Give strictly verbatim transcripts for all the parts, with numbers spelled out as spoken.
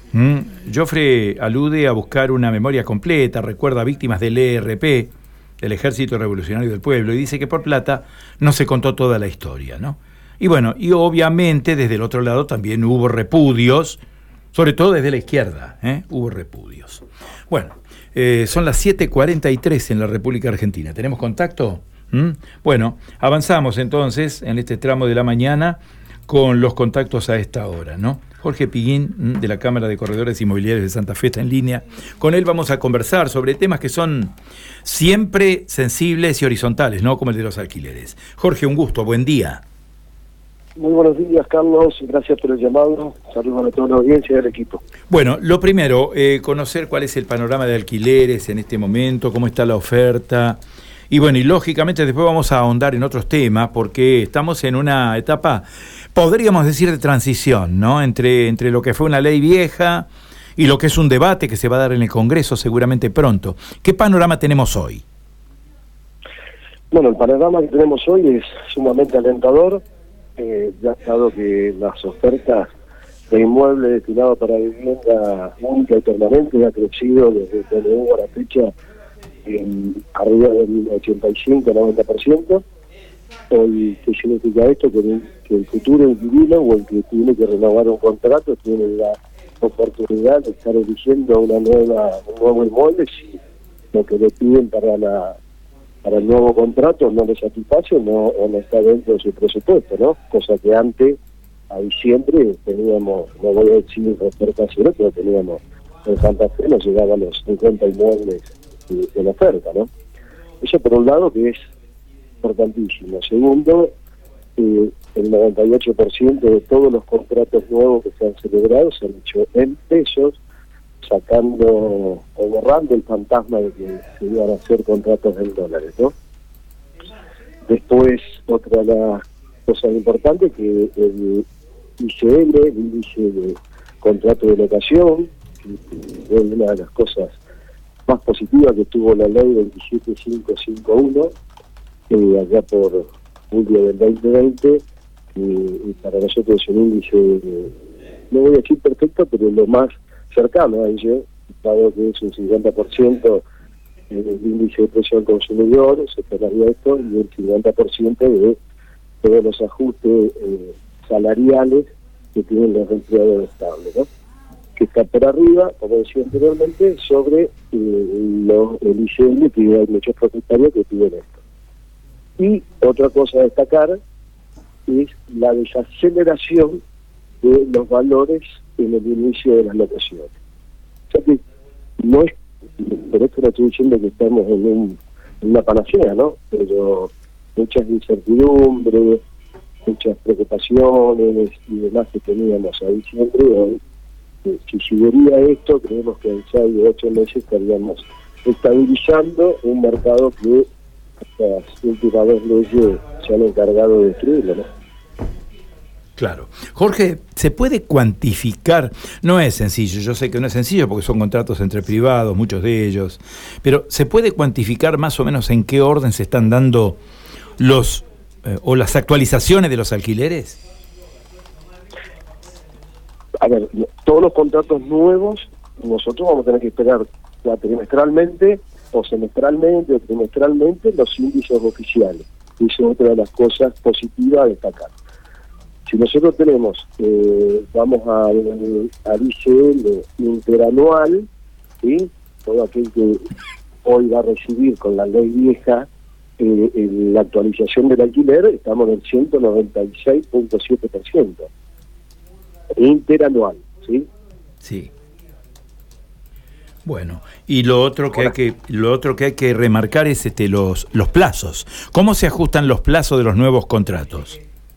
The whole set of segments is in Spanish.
Mm. Joffre alude a buscar una memoria completa, recuerda a víctimas del E R P, del Ejército Revolucionario del Pueblo, y dice que por plata no se contó toda la historia, ¿no? Y bueno, y obviamente desde el otro lado también hubo repudios, sobre todo desde la izquierda, ¿eh? Hubo repudios. Bueno, eh, son las siete cuarenta y tres en la República Argentina. ¿Tenemos contacto? ¿Mm? Bueno, avanzamos entonces en este tramo de la mañana con los contactos a esta hora, ¿no? Jorge Piguín, de la Cámara de Corredores Inmobiliarios de Santa Fe, está en línea. Con él vamos a conversar sobre temas que son siempre sensibles y horizontales, ¿no? Como el de los alquileres. Jorge, un gusto, buen día. Muy buenos días, Carlos, gracias por el llamado. Saludos a toda la audiencia y al equipo. Bueno, lo primero, eh, conocer cuál es el panorama de alquileres en este momento, cómo está la oferta. Y bueno, y lógicamente después vamos a ahondar en otros temas, porque estamos en una etapa, podríamos decir, de transición, ¿no? Entre, entre lo que fue una ley vieja y lo que es un debate que se va a dar en el Congreso seguramente pronto. ¿Qué panorama tenemos hoy? Bueno, el panorama que tenemos hoy es sumamente alentador, eh, ya dado que las ofertas de inmuebles destinados para vivienda única y permanente ha crecido desde que hubo a la fecha en arriba del ochenta y cinco a noventa por ciento. Hoy, ¿qué significa esto? Que el, que el futuro inquilino o el que tiene que renovar un contrato tiene la oportunidad de estar eligiendo una nueva un nuevo inmueble si lo que le piden para la para el nuevo contrato no le satisface no, o no está dentro de su presupuesto, ¿no? Cosa que antes, a diciembre, teníamos, no voy a decir oferta cero, pero teníamos en Santa Fe nos llegaban los cincuenta inmuebles de, de la oferta, ¿no? Eso por un lado que es importantísimo. Segundo, eh, el noventa y ocho por ciento de todos los contratos nuevos que se han celebrado se han hecho en pesos, sacando o borrando el fantasma de que se iban a hacer contratos en dólares, ¿no? Después, otra de las cosas importantes que el I C L, el índice de contrato de locación, que es una de las cosas más positivas que tuvo la ley veintisiete mil quinientos cincuenta y uno, eh, allá por julio del veinte veinte, y, y para nosotros es un índice, eh, no voy a decir perfecto, pero lo más cercano a ello, dado que es un cincuenta por ciento del índice de precio al consumidor, se esperaría esto, y el cincuenta por ciento de todos los ajustes eh, salariales que tienen los empleados estables, ¿no? Que está por arriba, como decía anteriormente, sobre eh, lo, el I C L, que hay muchos propietarios que piden esto. Y otra cosa a destacar es la desaceleración de los valores en el inicio de las locaciones. O sea que no es, por esto no estoy diciendo que estamos en, un, en una panacea, ¿no? Pero muchas incertidumbres, muchas preocupaciones y demás que teníamos a diciembre, hoy, eh, si siguiera esto, creemos que en seis o ocho meses estaríamos estabilizando un mercado que estas últimas dos leyes se han encargado de destruirlo, ¿no? Claro. Jorge, ¿se puede cuantificar? No es sencillo, yo sé que no es sencillo porque son contratos entre privados, muchos de ellos, pero ¿se puede cuantificar más o menos en qué orden se están dando los eh, o las actualizaciones de los alquileres? A ver, todos los contratos nuevos, nosotros vamos a tener que esperar trimestralmente o semestralmente o trimestralmente los índices oficiales. Esa es otra de las cosas positivas a destacar. Si nosotros tenemos, eh, vamos al, al I C L interanual, ¿sí? Todo aquel que hoy va a recibir con la ley vieja eh, en la actualización del alquiler, estamos en el ciento noventa y seis punto siete por ciento. Interanual, ¿sí? Sí. Bueno, y lo otro que hay que lo otro que hay que remarcar es este los los plazos. ¿Cómo se ajustan los plazos de los nuevos contratos?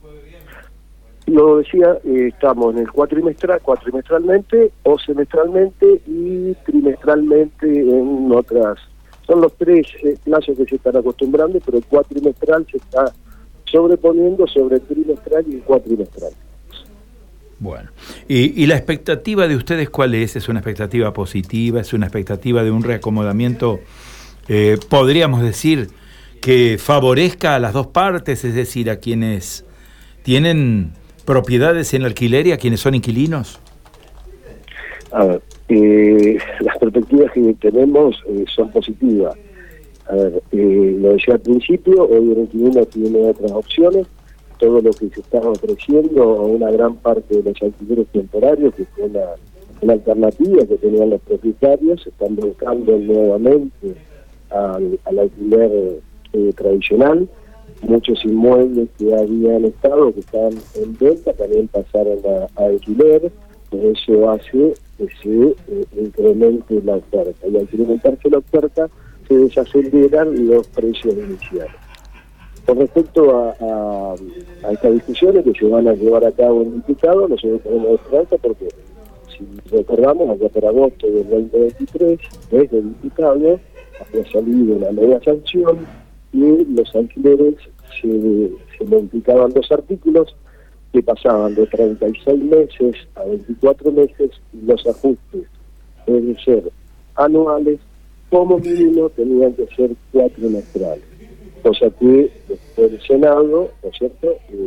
Lo decía, eh, estamos en el cuatrimestral, cuatrimestralmente o semestralmente y trimestralmente en otras. Son los tres eh, plazos que se están acostumbrando, pero el cuatrimestral se está sobreponiendo sobre el trimestral y el cuatrimestral. Bueno, y, y la expectativa de ustedes, ¿cuál es? ¿Es una expectativa positiva? ¿Es una expectativa de un reacomodamiento, eh, podríamos decir, que favorezca a las dos partes, es decir, a quienes tienen propiedades en alquiler y a quienes son inquilinos? A ver, eh, las perspectivas que tenemos eh, son positivas. A ver, eh, lo decía al principio, hoy el veintiuno tiene otras opciones. Todo lo que se está ofreciendo a una gran parte de los alquileres temporarios, que fue una, una alternativa que tenían los propietarios, se están volcando nuevamente al, al alquiler eh, tradicional. Muchos inmuebles que habían estado, que estaban en venta, también pasaron a, a alquiler. Eso hace que se eh, incremente la oferta. Y al incrementarse la oferta, se desaceleran los precios iniciales. Con respecto a, a, a estas discusiones que se van a llevar a cabo en diputado, nosotros tenemos esperanza porque, si recordamos, allá por agosto del veinte veintitrés, desde el diputado había salido una nueva sanción y los alquileres se, se modificaban dos artículos que pasaban de treinta y seis meses a veinticuatro meses, y los ajustes deben ser anuales, como mínimo tenían que ser cuatro trimestrales. Cosa que después el Senado, ¿no es cierto?, eh,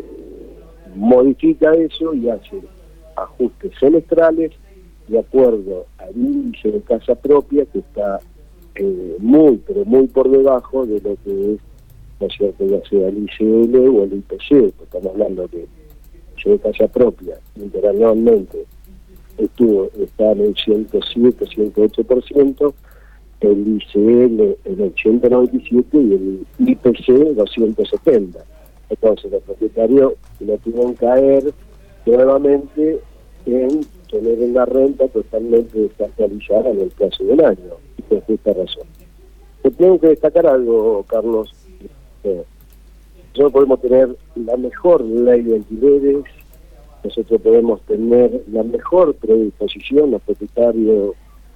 modifica eso y hace ajustes semestrales de acuerdo al índice de casa propia, que está eh, muy, pero muy por debajo de lo que es, ¿no es cierto?, ya sea el I C L o el I P C. Estamos hablando de de casa propia, interanualmente estuvo, está en el ciento siete, ciento ocho por ciento, el I C L en el ciento noventa y siete y el I P C doscientos setenta. Entonces los propietarios no tuvieron que caer nuevamente en tener una renta totalmente desactualizada en el plazo de un año, y por esta razón. Yo tengo que destacar algo, Carlos. Eh, Nosotros podemos tener la mejor ley de alquileres, nosotros podemos tener la mejor predisposición, los propietarios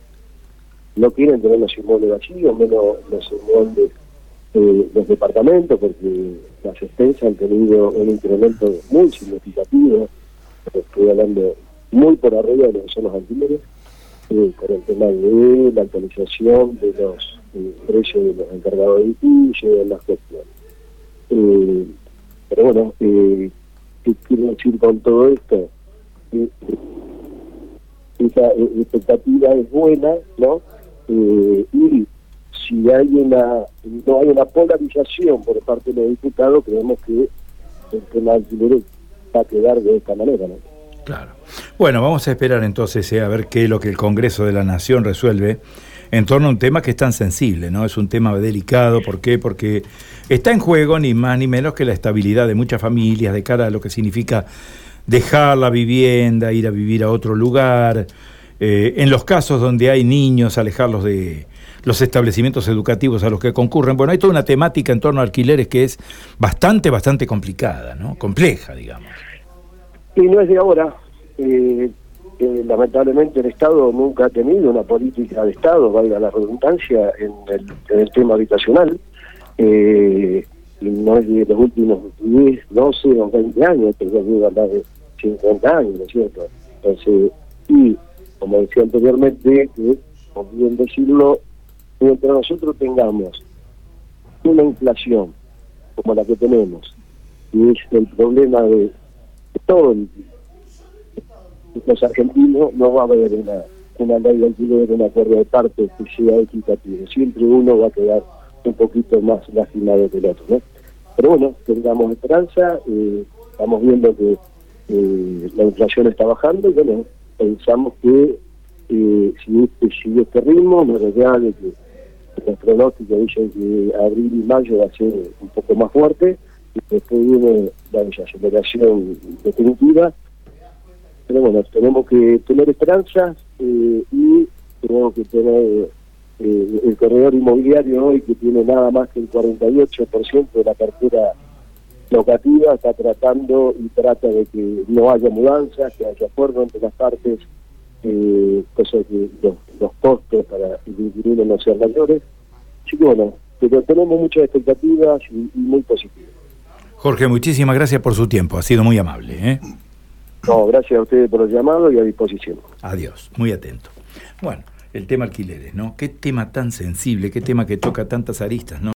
no quieren tener los inmuebles vacíos, menos los inmuebles, eh, los departamentos, porque las expensas han tenido un incremento muy significativo, estoy hablando muy por arriba de lo que son los alquileres, eh, por el tema de la actualización de los eh, precios de los encargados de edificios, de las cuestiones. Eh, pero bueno, eh, ¿qué quiero decir con todo esto? Eh, esa eh, expectativa es buena, ¿no? Eh, y si hay una no hay una polarización por parte de los diputados, creemos que el tema del alquiler va a quedar de esta manera, ¿no? Claro. Bueno, vamos a esperar entonces eh, a ver qué es lo que el Congreso de la Nación resuelve en torno a un tema que es tan sensible, ¿no? Es un tema delicado. ¿Por qué? Porque está en juego ni más ni menos que la estabilidad de muchas familias de cara a lo que significa dejar la vivienda, ir a vivir a otro lugar. Eh, en los casos donde hay niños, alejarlos de los establecimientos educativos a los que concurren. Bueno, hay toda una temática en torno a alquileres que es bastante, bastante complicada, ¿no? Compleja, digamos. Y no es de ahora. Eh, eh, lamentablemente el Estado nunca ha tenido una política de Estado, valga la redundancia, en el, en el tema habitacional. Eh, y no es de los últimos diez, doce o veinte años, pero yo digo hablar de cincuenta años, ¿no es cierto? Entonces, y como decía anteriormente, que, por bien decirlo, mientras nosotros tengamos una inflación como la que tenemos, y es el problema de, de todos los argentinos, no va a haber una, una ley de alquiler, un acuerdo de parte que sea equitativo. Siempre uno va a quedar un poquito más lastimado que el otro, ¿no? Pero bueno, tengamos esperanza, eh, estamos viendo que eh, la inflación está bajando y bueno, pensamos que eh, si este sigue este ritmo, no es real de que los pronósticos dicen que abril y mayo va a ser un poco más fuerte y después viene la desaceleración definitiva. Pero bueno, tenemos que tener esperanza eh, y tenemos que tener eh, el corredor inmobiliario hoy, que tiene nada más que el cuarenta y ocho por ciento de la cartera locativa, está tratando y trata de que no haya mudanzas, que haya acuerdo entre las partes, eh, cosa que los, los costos para el inquilino no sean mayores. Así que bueno, pero tenemos muchas expectativas y, y muy positivas. Jorge, muchísimas gracias por su tiempo, ha sido muy amable, ¿eh? No, gracias a ustedes por el llamado y a disposición. Adiós, muy atento. Bueno, el tema alquileres, ¿no? Qué tema tan sensible, qué tema que toca tantas aristas, ¿no?